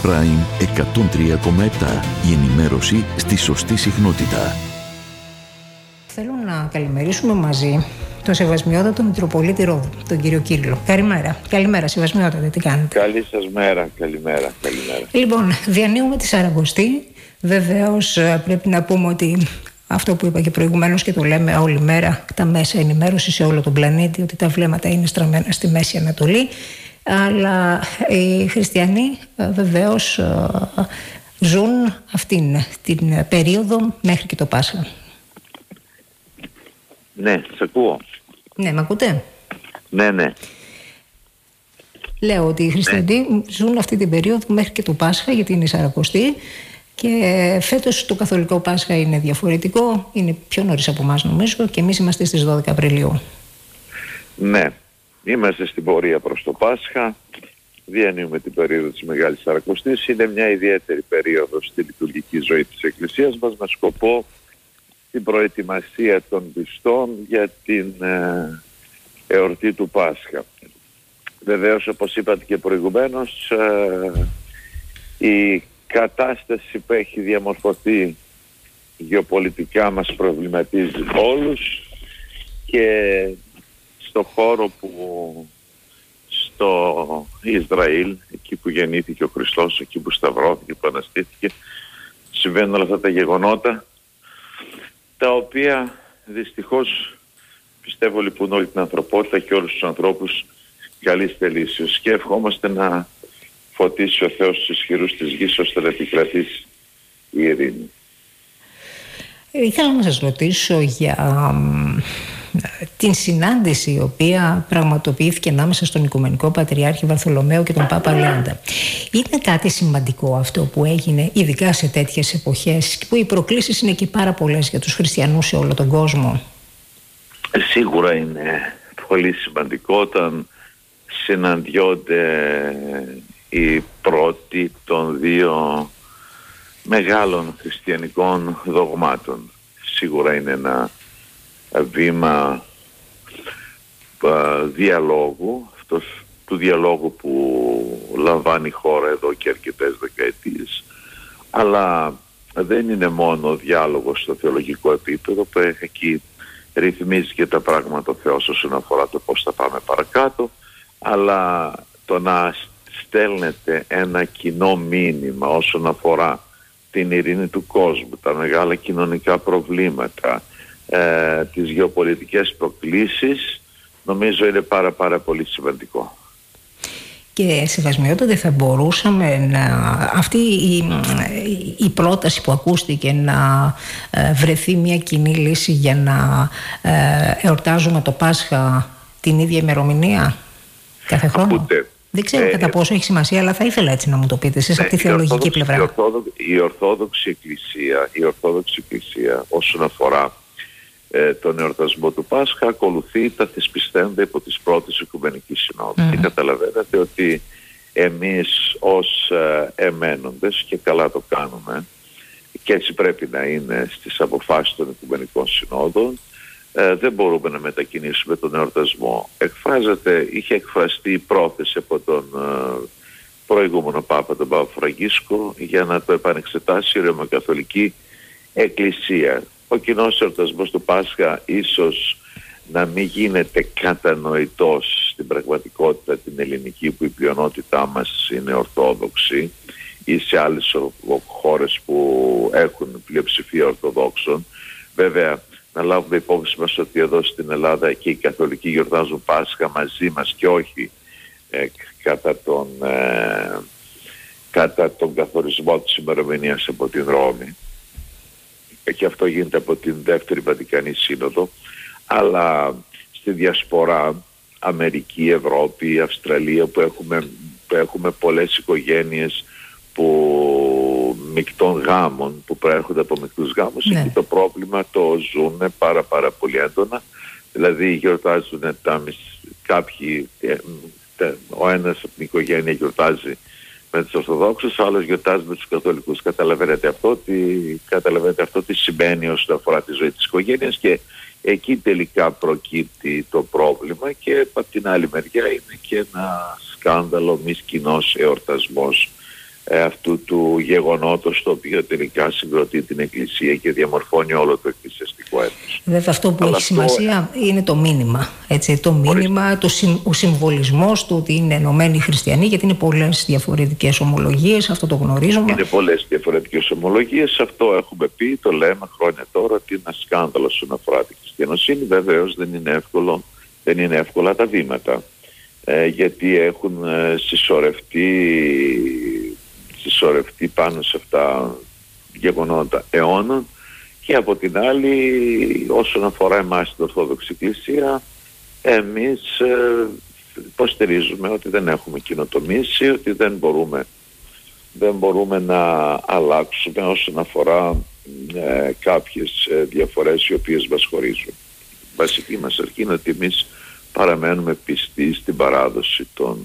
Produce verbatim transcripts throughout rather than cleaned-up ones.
Prime εκατόν τρία κόμμα επτά. Η ενημέρωση στη σωστή συχνότητα. Θέλω να καλημερίσουμε μαζί τον Σεβασμιότατο Μητροπολίτη Ρόδου, τον κύριο Κύριλλο. Καλημέρα. Καλημέρα, Σεβασμιότατε, τι κάνετε? Καλή σας μέρα, καλημέρα, καλημέρα. Λοιπόν, διανύουμε τη Σαρακοστή. Βεβαίως πρέπει να πούμε ότι αυτό που είπα και προηγουμένως και το λέμε όλη μέρα, τα μέσα ενημέρωση σε όλο τον πλανήτη, ότι τα βλέμματα είναι στραμμένα στη Μέση Ανατολή. Αλλά οι χριστιανοί βεβαίως ζουν αυτήν την περίοδο μέχρι και το Πάσχα. Ναι, σε ακούω. Ναι, με ακούτε? Ναι, ναι. Λέω ότι οι χριστιανοί ναι. ζουν αυτή την περίοδο μέχρι και το Πάσχα, γιατί είναι η Σαρακοστή. Και φέτος το καθολικό Πάσχα είναι διαφορετικό. Είναι πιο νωρίς από εμάς νομίζω, και εμείς είμαστε στις δώδεκα Απριλίου. Ναι, είμαστε στην πορεία προς το Πάσχα. Διανύουμε την περίοδο της Μεγάλης Σαρακοστής. Είναι μια ιδιαίτερη περίοδος στη λειτουργική ζωή της Εκκλησίας μας, με σκοπό την προετοιμασία των πιστών για την ε, εορτή του Πάσχα. Βεβαίως, όπως είπατε και προηγουμένως, ε, η κατάσταση που έχει διαμορφωθεί γεωπολιτικά μας προβληματίζει όλους, και στο χώρο που στο Ισραήλ, εκεί που γεννήθηκε ο Χριστός, εκεί που σταυρώθηκε, που αναστήθηκε, συμβαίνουν όλα αυτά τα γεγονότα, τα οποία δυστυχώς πιστεύω λυπούν όλη την ανθρωπότητα και όλους τους ανθρώπους καλής θελήσεως, και ευχόμαστε να φωτίσει ο Θεός τους ισχυρούς της γης ώστε να επικρατήσει η ειρήνη. Ήθελα να σας ρωτήσω για την συνάντηση η οποία πραγματοποιήθηκε ανάμεσα στον Οικουμενικό Πατριάρχη Βαρθολομαίο και τον Πάπα Λέοντα. Είναι κάτι σημαντικό αυτό που έγινε, ειδικά σε τέτοιες εποχές, που οι προκλήσεις είναι και πάρα πολλές για τους χριστιανούς σε όλο τον κόσμο? Σίγουρα είναι πολύ σημαντικό όταν συναντιόνται οι πρώτοι των δύο μεγάλων χριστιανικών δογμάτων. Σίγουρα είναι ένα βήμα α, διαλόγου, αυτός του διαλόγου που λαμβάνει η χώρα εδώ και αρκετές δεκαετίες, αλλά δεν είναι μόνο ο διάλογος στο θεολογικό επίπεδο, που εκεί ρυθμίζει και τα πράγματα ο Θεός όσον αφορά το πώς θα πάμε παρακάτω, αλλά το να στέλνετε ένα κοινό μήνυμα όσον αφορά την ειρήνη του κόσμου, τα μεγάλα κοινωνικά προβλήματα, ε, τις γεωπολιτικές προκλήσεις, νομίζω είναι πάρα πάρα πολύ σημαντικό. Και Σεβασμιότατε, θα μπορούσαμε να, αυτή η, η πρόταση που ακούστηκε, να ε, βρεθεί μια κοινή λύση για να ε, εορτάζουμε το Πάσχα την ίδια ημερομηνία κάθε χρόνο? Ακούτε. Δεν ξέρω ε, κατά πόσο έχει σημασία, αλλά θα ήθελα έτσι να μου το πείτε εσείς, ναι, από τη θεολογική πλευρά. Η, Ορθόδο, η, Ορθόδοξη Εκκλησία, η Ορθόδοξη Εκκλησία όσον αφορά ε, τον εορτασμό του Πάσχα ακολουθεί τα θεσπιστέντα υπό τις πρώτες Οικουμενικής Συνόδου. Mm. Και καταλαβαίνετε ότι εμείς ως ε, εμένοντες, και καλά το κάνουμε, και έτσι πρέπει να είναι στις αποφάσεις των Οικουμενικών Συνόδων, Ε, δεν μπορούμε να μετακινήσουμε τον εορτασμό. Εκφράζεται, είχε εκφραστεί η πρόθεση από τον ε, προηγούμενο Πάπα, τον Πάπα Φραγκίσκο, για να το επανεξετάσει η Ρωμαιοκαθολική Εκκλησία. Ο κοινός εορτασμός του Πάσχα ίσως να μην γίνεται κατανοητός στην πραγματικότητα την ελληνική, που η πλειονότητά μας είναι Ορθόδοξη, ή σε άλλες χώρες που έχουν πλειοψηφία Ορθοδόξων. Βέβαια, να λάβουμε υπόψη μας ότι εδώ στην Ελλάδα και οι Καθολικοί γιορτάζουν Πάσχα μαζί μας, και όχι ε, κατά, τον, ε, κατά τον καθορισμό της ημερομηνίας από την Ρώμη, και αυτό γίνεται από την Δεύτερη Βατικανή Σύνοδο. Αλλά στη διασπορά, Αμερική, Ευρώπη, Αυστραλία, που έχουμε, που έχουμε πολλές οικογένειες που μεικτών γάμων, που προέρχονται από μεικτούς γάμους, ναι. Εκεί το πρόβλημα το ζουν πάρα πάρα πολύ έντονα. Δηλαδή γιορτάζουν τα, κάποιοι, ο ένας από την οικογένεια γιορτάζει με τους Ορθοδόξους, ο άλλος γιορτάζει με τους Καθολικούς. Καταλαβαίνετε αυτό, τι, καταλαβαίνετε αυτό τι σημαίνει όσον αφορά τη ζωή της οικογένειας, και εκεί τελικά προκύπτει το πρόβλημα. Και από την άλλη μεριά είναι και ένα σκάνδαλο μη κοινός εορτασμός ε, αυτού του γεγονότος το οποίο τελικά συγκροτεί την Εκκλησία και διαμορφώνει όλο το εκκλησιαστικό έθνος. Βέβαια αυτό που Αλλά έχει αυτό... σημασία είναι το μήνυμα. Έτσι, το μήνυμα, το συμ, ο συμβολισμός του ότι είναι ενωμένοι οι χριστιανοί, γιατί είναι πολλές διαφορετικές ομολογίες, αυτό το γνωρίζουμε. Είναι πολλές διαφορετικές ομολογίες, αυτό έχουμε πει, το λέμε χρόνια τώρα ότι είναι ένα σκάνδαλο όσον αφορά τη χριστιανοσύνη. Βεβαίως δεν είναι εύκολο, δεν είναι εύκολα τα βήματα, ε, γιατί έχουν ε, συσσωρευτεί, συσσωρευτεί πάνω σε αυτά γεγονότα αιώνων, και από την άλλη όσον αφορά εμάς την Ορθόδοξη Εκκλησία, εμείς ε, υποστηρίζουμε ότι δεν έχουμε κοινοτομήσει, ότι δεν μπορούμε, δεν μπορούμε να αλλάξουμε όσον αφορά ε, κάποιες ε, διαφορές οι οποίες μας χωρίζουν. Βασική μας αρχή είναι ότι εμείς παραμένουμε πιστοί στην παράδοση των,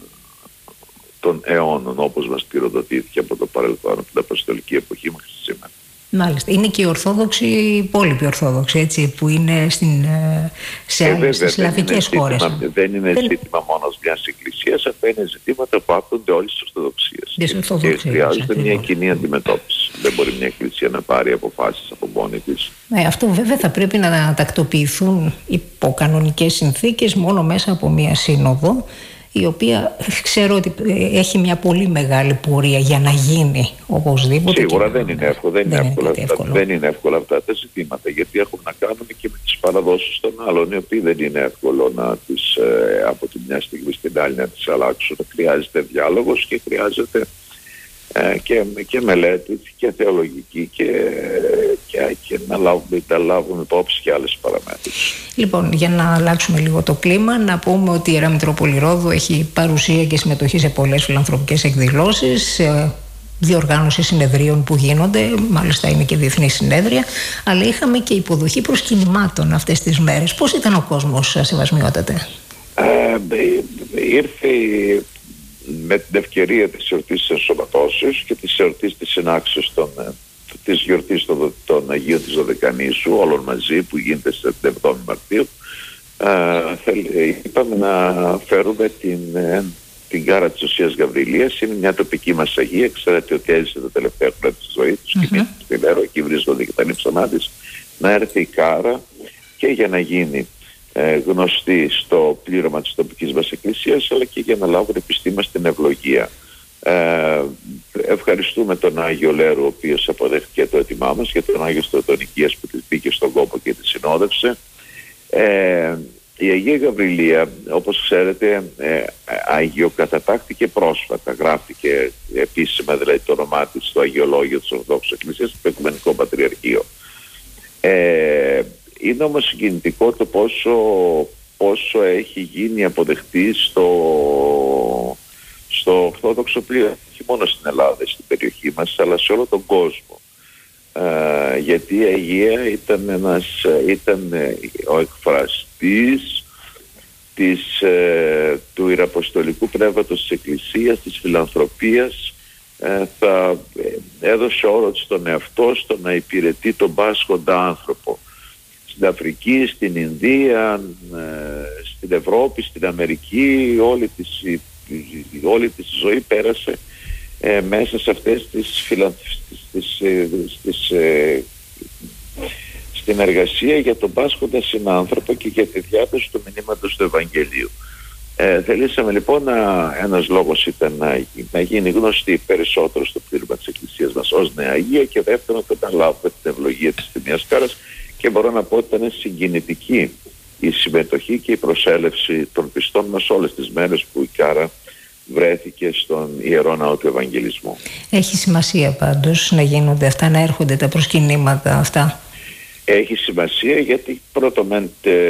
των αιώνων, όπως μας πυροδοτήθηκε από το παρελθόν, από την Αποστολική εποχή μέχρι σήμερα. Μάλιστα. Είναι και οι Ορθόδοξοι, οι υπόλοιποι Ορθόδοξοι, έτσι, που είναι στην, σε άλλες ε, σλαβικές χώρες. Ζήτημα, δεν είναι δεν... ζήτημα μόνο μιας εκκλησίας, αυτά είναι ζητήματα που άπτονται όλες τις Ορθοδοξίες. Και χρειάζεται ακριβώς μια κοινή αντιμετώπιση. Δεν μπορεί μια εκκλησία να πάρει αποφάσεις από μόνη της. Ναι, αυτό βέβαια θα πρέπει να τακτοποιηθούν υπό κανονικές συνθήκες μόνο μέσα από μια σύνοδο, η οποία ξέρω ότι έχει μια πολύ μεγάλη πορεία για να γίνει οπωσδήποτε. Σίγουρα δεν είναι εύκολο, δεν, δεν, είναι εύκολα είναι αυτά, δεν είναι εύκολα αυτά τα ζητήματα, γιατί έχουμε να κάνουμε και με τις παραδόσεις των άλλων, οι οποίοι δεν είναι εύκολο να τις, ε, από τη μια στιγμή στην άλλη να τις αλλάξουν. Χρειάζεται διάλογος και χρειάζεται ε, και, και μελέτη και θεολογική και, και, και να λάβουμε, να λάβουμε υπόψη και άλλες παραμέτρους. Λοιπόν, για να αλλάξουμε λίγο το κλίμα, να πούμε ότι η Ιερά Μητρόπολη Ρόδου έχει παρουσία και συμμετοχή σε πολλές φιλανθρωπικές εκδηλώσεις, σε διοργάνωση συνεδρίων που γίνονται, μάλιστα είναι και διεθνή συνέδρια, αλλά είχαμε και υποδοχή προσκυνημάτων αυτές τις μέρες. Πώς ήταν ο κόσμος, σεβασμιότατε? Ε, ήρθε με την ευκαιρία της εορτής της ενσωματώσεως και της εορτής της συνάξεως των, της γιορτής των, των Αγίων της Δωδεκανήσου, όλων μαζί, που γίνεται στην εβδόμη Μαρτίου, ε, είπαμε να φέρουμε την, την κάρα της Οσίας Γαβριλίας. Είναι μια τοπική μας Αγία, ξέρετε ότι έζησε τα τελευταία χρόνια της ζωής τους, mm-hmm. και στη Λέρο, εκεί βρίσκονται και τα νύψανά της, να έρθει η κάρα και για να γίνει ε, γνωστή στο πλήρωμα της τοπικής μας εκκλησίας, αλλά και για να λάβουν επιστήμες στην ευλογία. Ε, ευχαριστούμε τον Άγιο Λέρο, ο οποίος αποδέχτηκε το έτοιμά μας, και τον Άγιο Στρατονικίας που της μπήκε στον κόπο και τη συνόδευσε. Ε, η Αγία Γαβριλία, όπως ξέρετε, ε, αγιοκατατάχθηκε πρόσφατα, γράφτηκε επίσημα δηλαδή το όνομά της στο Αγιολόγιο της Ορθόδοξης Εκκλησίας στο Οικουμενικό Πατριαρχείο. Ε, είναι όμως συγκινητικό το πόσο, πόσο έχει γίνει αποδεκτή στο, στο Ορθόδοξο πλοίο, όχι μόνο στην Ελλάδα, στην περιοχή μας, αλλά σε όλο τον κόσμο. Uh, γιατί η Αγία ήταν, ένας, ήταν ο εκφραστής της, uh, του ιεραποστολικού πνεύματος της Εκκλησίας, της φιλανθρωπίας. Uh, θα έδωσε όλο της τον εαυτό στο να υπηρετεί τον πάσχοντα άνθρωπο. Στην Αφρική, στην Ινδία, uh, στην Ευρώπη, στην Αμερική, όλη της, όλη της ζωή πέρασε Ε, μέσα σε αυτές τις φιλανθρωπίες, ε, στην εργασία για τον πάσχοντα συνάνθρωπο και για τη διάδοση του μηνύματος του Ευαγγελίου. Ε, θελήσαμε λοιπόν να, ένας λόγος ήταν να, να γίνει γνωστή περισσότερο στο πλήρωμα της Εκκλησίας μας ως Νέα Αγία, και δεύτερον να λάβουμε την ευλογία της Τιμίας Κάρας, και μπορώ να πω ότι ήταν συγκινητική η συμμετοχή και η προσέλευση των πιστών μας όλες τις μέρες που η Κάρα βρέθηκε στον Ιερό Ναό του Ευαγγελισμού. Έχει σημασία πάντως να γίνονται αυτά, να έρχονται τα προσκυνήματα αυτά. Έχει σημασία γιατί πρώτον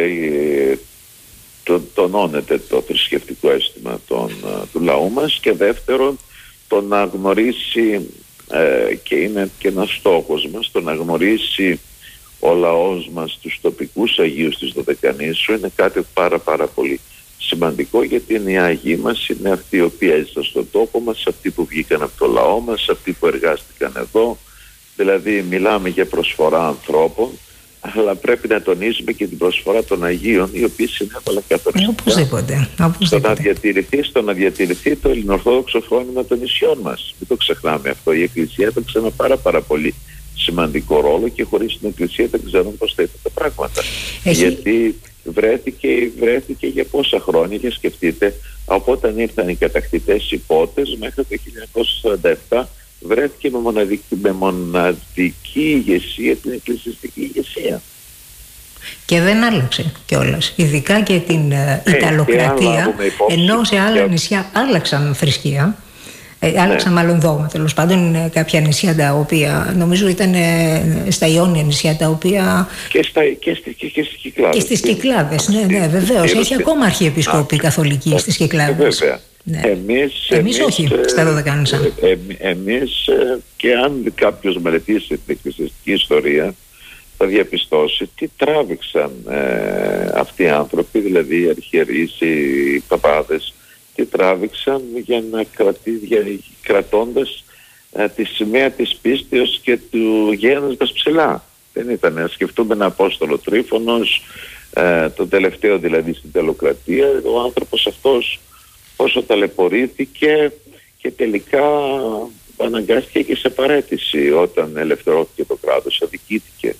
τονώνεται το θρησκευτικό αίσθημα των, του λαού μας, και δεύτερον το να γνωρίσει, ε, και είναι και ένας στόχος μας, το να γνωρίσει ο λαός μας τους τοπικούς Αγίους της Δωδεκανήσου είναι κάτι πάρα πάρα πολύ σημαντικό, γιατί είναι οι Άγιοι μας, είναι αυτοί οι οποίοι έζησαν στον τόπο μας, αυτοί που βγήκαν από το λαό μας, αυτοί που εργάστηκαν εδώ. Δηλαδή μιλάμε για προσφορά ανθρώπων, αλλά πρέπει να τονίζουμε και την προσφορά των Αγίων, οι οποίοι συνέβαλαν καθοριστικά οπωσδήποτε, οπωσδήποτε. στο να διατηρηθεί, στο να διατηρηθεί το ελληνοορθόδοξο φρόνημα των νησιών μας. Μην το ξεχνάμε αυτό. Η Εκκλησία έπαιξε ένα πάρα, πάρα πολύ σημαντικό ρόλο και χωρίς την Εκκλησία δεν ξέρουμε πώς θα ήταν τα πράγματα. Έχει... Γιατί βρέθηκε, βρέθηκε για πόσα χρόνια, και σκεφτείτε, από όταν ήρθαν οι κατακτητές υπότες μέχρι το χίλια εννιακόσια σαράντα επτά βρέθηκε με μοναδική, με μοναδική ηγεσία την εκκλησιαστική ηγεσία. Και δεν άλλαξε κιόλας. Ειδικά και την ε, Ιταλοκρατία, ενώ σε άλλα και... νησιά άλλαξαν θρησκεία. Ε, άλλαξαν ναι. μάλλον δόγμα, τέλος πάντων, κάποια νησιά τα οποία νομίζω ήταν ε, στα Ιόνια νησιά, τα οποία. Και, στα, και, στη, και, και στις Κυκλάδες. Και στις Κυκλάδες, ναι, ναι, βεβαίως. Έχει ακόμα αρχιεπισκόπη καθολική στις Κυκλάδες. Βέβαια. Ναι. Εμείς, εμείς, εμείς όχι, ε, στα Δωδεκάνησα. Ε, ε, εμείς, ε, και αν κάποιος μελετήσει την εκκλησιαστική ιστορία, θα διαπιστώσει τι τράβηξαν ε, αυτοί οι άνθρωποι, δηλαδή οι αρχιερείς, οι παπάδες, τι τράβηξαν για να κρατεί, για, κρατώντας ε, τη σημαία της πίστεως και του γένους μας ψηλά. Δεν ήταν, να σκεφτούμε ένα Απόστολο Τρίφωνος, ε, τον τελευταίο δηλαδή στην τελοκρατία, ο άνθρωπος αυτός όσο ταλαιπωρήθηκε και τελικά αναγκάστηκε και σε παραίτηση όταν ελευθερώθηκε το κράτος, αδικήθηκε.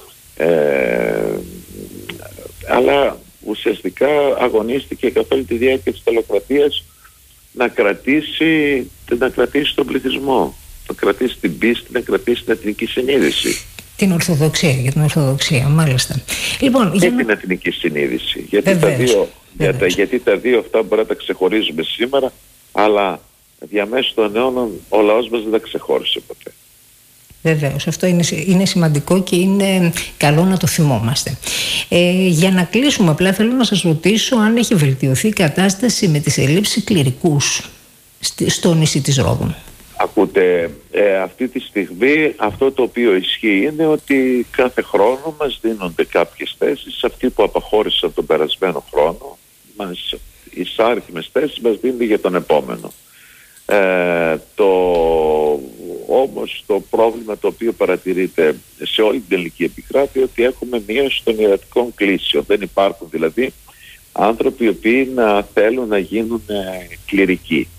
Ε, αλλά ουσιαστικά αγωνίστηκε καθ' όλη τη διάρκεια της τελοκρατίας να κρατήσει, να κρατήσει τον πληθυσμό, να κρατήσει την πίστη, να κρατήσει την εθνική συνείδηση. Την Ορθοδοξία, για την Ορθοδοξία, μάλιστα. Λοιπόν, και για... την εθνική συνείδηση. Γιατί τα, δύο, για τα, γιατί τα δύο αυτά μπορεί να τα ξεχωρίζουμε σήμερα, αλλά διαμέσου των αιώνων ο λαός μας δεν τα ξεχώρισε ποτέ. Βεβαίως, αυτό είναι, είναι σημαντικό και είναι καλό να το θυμόμαστε. Ε, για να κλείσουμε, απλά θέλω να σας ρωτήσω αν έχει βελτιωθεί η κατάσταση με τις ελλείψεις κληρικούς στο νησί της Ρόδου. Ακούτε, ε, αυτή τη στιγμή αυτό το οποίο ισχύει είναι ότι κάθε χρόνο μας δίνονται κάποιες θέσεις. Αυτοί που απαχώρησαν τον περασμένο χρόνο, μας, οι σάρκιμες θέσεις μας δίνονται για τον επόμενο. Ε, το, όμως το πρόβλημα το οποίο παρατηρείται σε όλη την ελληνική επικράτεια ότι έχουμε μείωση των ιερατικών κλήσεων. Δεν υπάρχουν δηλαδή άνθρωποι οι οποίοι να θέλουν να γίνουν ε, κληρικοί.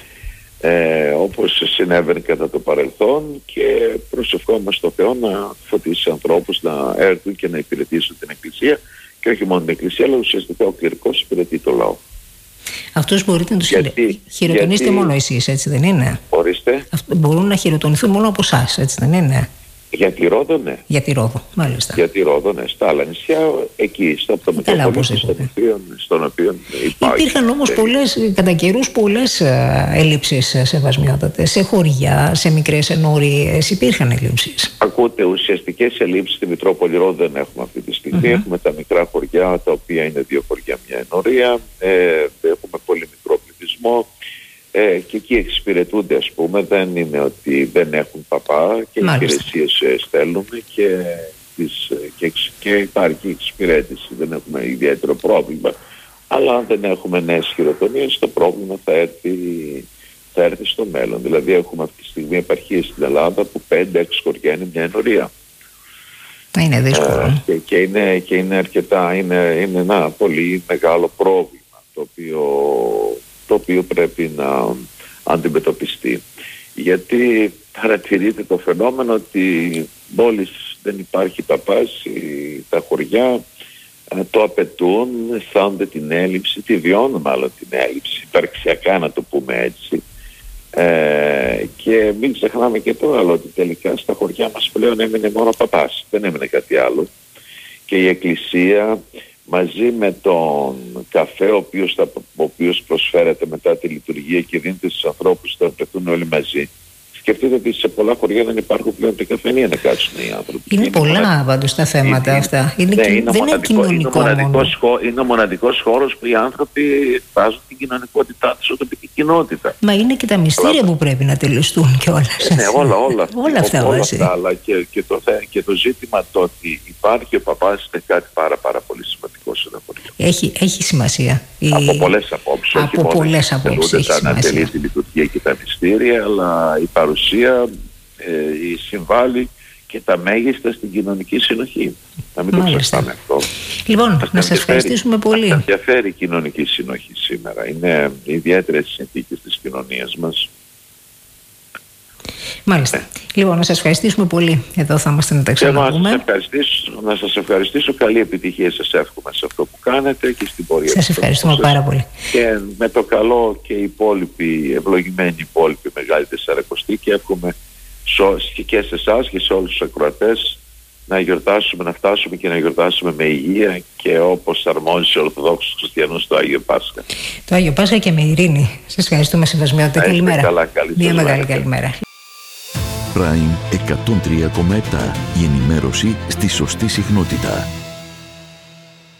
Ε, όπως συνέβαινε κατά το παρελθόν, και προσευχόμαστε στο Θεό να φωτίσει ανθρώπους να έρθουν και να υπηρετήσουν την Εκκλησία, και όχι μόνο την Εκκλησία, αλλά ουσιαστικά ο κληρικός υπηρετεί το λαό. Αυτούς μπορείτε να τους γιατί, χειροτονήσετε γιατί... μόνο εσείς, έτσι δεν είναι? Ορίστε. Αυτό, μπορούν να χειροτονηθούν μόνο από εσάς, έτσι δεν είναι? Για τη Ρόδο, ναι. Για τη Ρόδο, μάλιστα. Για τη Ρόδο, ναι. Στα άλλα νησιά, εκεί, στο Μετροπολίτη, στον οποίο υπάρχει. Υπήρχαν όμως πολλές, κατά καιρούς, πολλές ελλείψεις σεβασμιότατες. Σε χωριά, σε μικρές ενορίες, υπήρχαν ελλείψεις. Ακούτε, ουσιαστικές ελλείψεις στη Μητρόπολη Ρόδο δεν έχουμε αυτή τη στιγμή. Mm-hmm. Έχουμε τα μικρά χωριά, τα οποία είναι δύο χωριά, μια ενορία. Ε, έχουμε πολύ μικρό πληθυσμό. Ε, και εκεί εξυπηρετούνται, ας πούμε, δεν είναι ότι δεν έχουν παπά και οι υπηρεσίες στέλνουμε και, τις, και, και υπάρχει εξυπηρέτηση, δεν έχουμε ιδιαίτερο πρόβλημα, αλλά αν δεν έχουμε νέες χειροτονίες το πρόβλημα θα έρθει, θα έρθει στο μέλλον. Δηλαδή έχουμε αυτή τη στιγμή επαρχίες στην Ελλάδα που πέντε έξι χωριά είναι μια ενορία. Είναι δύσκολο. Ε, και, και, είναι, και είναι αρκετά, είναι, είναι ένα πολύ μεγάλο πρόβλημα το οποίο... το οποίο πρέπει να αντιμετωπιστεί. Γιατί παρατηρείται το φαινόμενο ότι μόλις δεν υπάρχει παπάς, τα χωριά το απαιτούν, αισθάνονται την έλλειψη, τη βιώνουν μάλλον την έλλειψη, υπαρξιακά να το πούμε έτσι. Ε, και μην ξεχνάμε και το άλλο, ότι τελικά στα χωριά μας πλέον έμεινε μόνο παπάς, δεν έμεινε κάτι άλλο. Και η Εκκλησία μαζί με τον καφέ ο οποίος, θα, ο οποίος προσφέρεται μετά τη λειτουργία και δίνεται στους ανθρώπους που θα πεθούν όλοι μαζί. Σκεφτείτε ότι σε πολλά χωριά δεν υπάρχουν πλέον τα καφενεία να κάτσουν οι άνθρωποι. Είναι, είναι πολλά πάντως τα θέματα είναι, αυτά. Είναι, ναι, είναι, δεν είναι κοινωνικό είναι μόνο. Χώ, είναι ο μοναδικός χώρος που οι άνθρωποι εκφράζουν την κοινωνικότητά τους ως τοπική κοινότητα. Μα είναι και τα μυστήρια αλλά... που πρέπει να τελεστούν κιόλας. Ναι, όλα, όλα, όλα αυτά. όλα αυτά αλλά και, και, το, και το ζήτημα το ότι υπάρχει ο παπάς είναι κάτι πάρα, πάρα πολύ σημαντικό σε ένα χωριό. Έχει, έχει σημασία. Από η... πολλές απόψεις. Από πολλές απόψεις έχει σημασία. Ανατελεί τη λειτουργία και τα μυστήρια, αλλά η παρουσία ε, η συμβάλλει και τα μέγιστα στην κοινωνική συνοχή. Να μην Μάλιστα. το ξεχνάμε αυτό. Λοιπόν, να σας ευχαριστήσουμε πολύ. Μας ενδιαφέρει η κοινωνική συνοχή σήμερα. Είναι ιδιαίτερες συνθήκες της κοινωνίας μας. Μάλιστα. Ε. Λοιπόν, να σας ευχαριστήσουμε πολύ. Εδώ θα είμαστε να τα ξαναπούμε. Να σας ευχαριστήσω, να σας ευχαριστήσω. Καλή επιτυχία σας εύχομαι σε αυτό που κάνετε και στην πορεία. Σας ευχαριστούμε σας. πάρα πολύ. Και με το καλό και οι υπόλοιποι, ευλογημένοι υπόλοιποι Μεγάλη Τεσσαρακοστή, και εύχομαι και σε εσάς και σε όλους τους ακροατές να γιορτάσουμε, να φτάσουμε και να γιορτάσουμε με υγεία και όπως αρμόζει σε Ορθοδόξους Χριστιανούς το Άγιο Πάσχα. Το Άγιο Πάσχα και με ειρήνη. Σας ευχαριστούμε σεβασμιότητα. Καλημέρα. Καλά, καλή Μια μεγάλη καλημέρα. Prime εκατόν τρία κόμμα επτά. Η ενημέρωση στη σωστή συχνότητα.